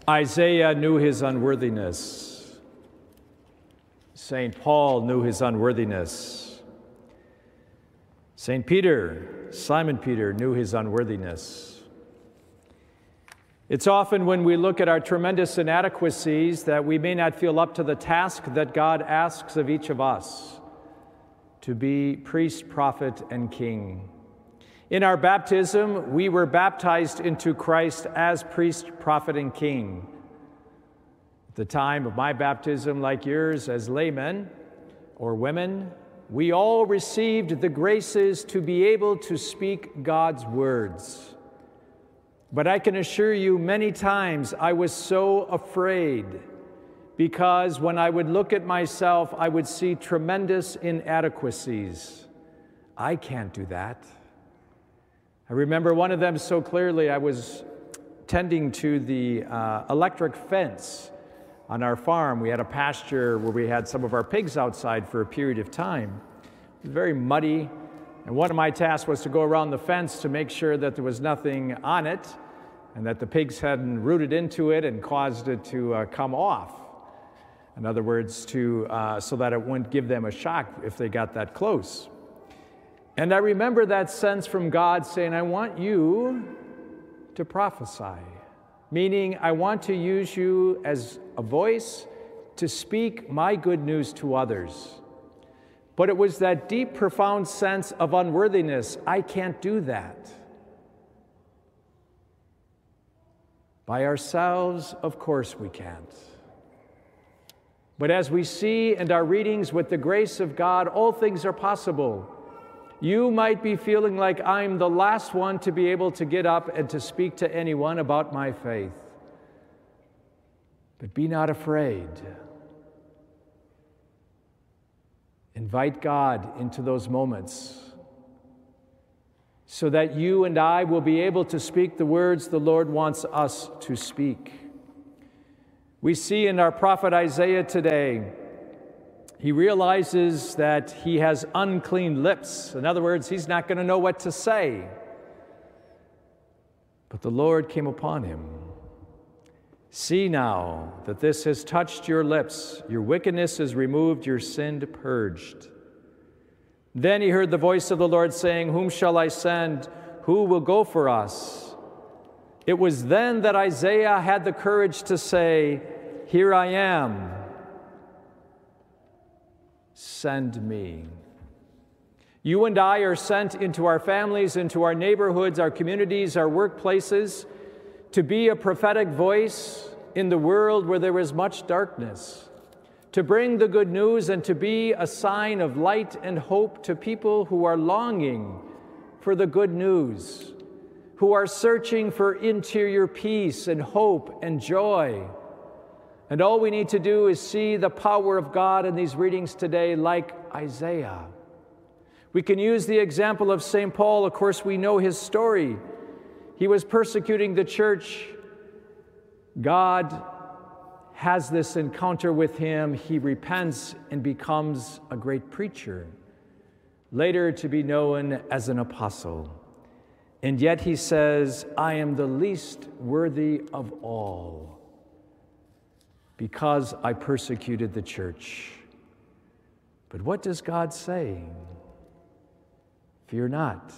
Isaiah knew his unworthiness. St. Paul knew his unworthiness. St. Peter, Simon Peter, knew his unworthiness. It's often when we look at our tremendous inadequacies that we may not feel up to the task that God asks of each of us to be priest, prophet, and king. In our baptism, we were baptized into Christ as priest, prophet, and king. At the time of my baptism, like yours as laymen or women, we all received the graces to be able to speak God's words. But I can assure you, many times I was so afraid because when I would look at myself, I would see tremendous inadequacies. I can't do that. I remember one of them so clearly. I was tending to the electric fence on our farm. We had a pasture where we had some of our pigs outside for a period of time. It was very muddy, and one of my tasks was to go around the fence to make sure that there was nothing on it and that the pigs hadn't rooted into it and caused it to come off. In other words, so that it wouldn't give them a shock if they got that close. And I remember that sense from God saying, I want you to prophesy, meaning I want to use you as a voice to speak my good news to others. But it was that deep, profound sense of unworthiness. I can't do that. By ourselves, of course we can't. But as we see in our readings, with the grace of God, all things are possible. You might be feeling like I'm the last one to be able to get up and to speak to anyone about my faith. But be not afraid. Invite God into those moments so that you and I will be able to speak the words the Lord wants us to speak. We see in our prophet Isaiah today, he realizes that he has unclean lips. In other words, he's not going to know what to say. But the Lord came upon him. See now that this has touched your lips. Your wickedness is removed, your sin purged. Then he heard the voice of the Lord saying, Whom shall I send? Who will go for us? It was then that Isaiah had the courage to say, Here I am. Send me. You and I are sent into our families, into our neighborhoods, our communities, our workplaces, to be a prophetic voice in the world where there is much darkness, to bring the good news and to be a sign of light and hope to people who are longing for the good news, who are searching for interior peace and hope and joy. And all we need to do is see the power of God in these readings today, like Isaiah. We can use the example of St. Paul. Of course, we know his story. He was persecuting the church. God has this encounter with him. He repents and becomes a great preacher, later to be known as an apostle. And yet he says, I am the least worthy of all, because I persecuted the church. But what does God say? Fear not.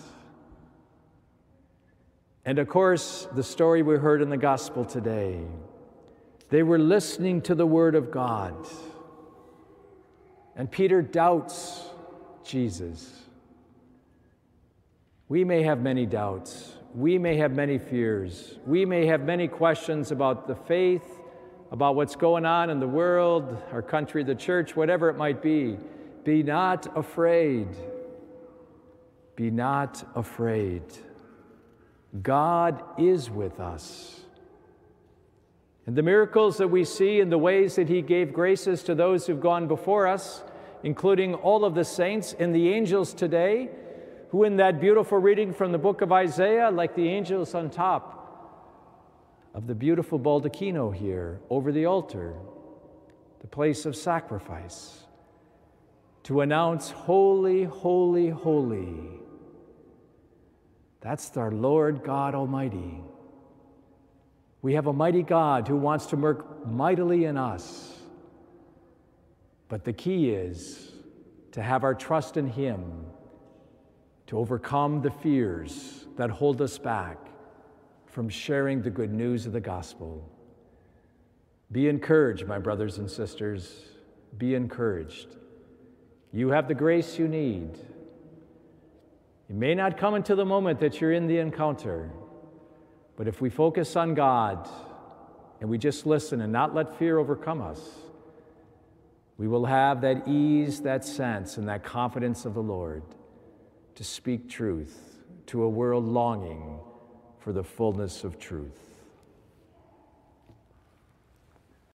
And of course, the story we heard in the gospel today, they were listening to the word of God. And Peter doubts Jesus. We may have many doubts. We may have many fears. We may have many questions about the faith, about what's going on in the world, our country, the church, whatever it might be. Be not afraid. Be not afraid. God is with us. And the miracles that we see in the ways that he gave graces to those who've gone before us, including all of the saints and the angels today, who in that beautiful reading from the book of Isaiah, like the angels on top of the beautiful baldacchino here over the altar, the place of sacrifice, to announce, Holy, holy, holy. That's our Lord God Almighty. We have a mighty God who wants to work mightily in us. But the key is to have our trust in Him, to overcome the fears that hold us back from sharing the good news of the gospel. Be encouraged, my brothers and sisters. Be encouraged. You have the grace you need. It may not come until the moment that you're in the encounter, but if we focus on God and we just listen and not let fear overcome us, we will have that ease, that sense, and that confidence of the Lord to speak truth to a world longing for the fullness of truth.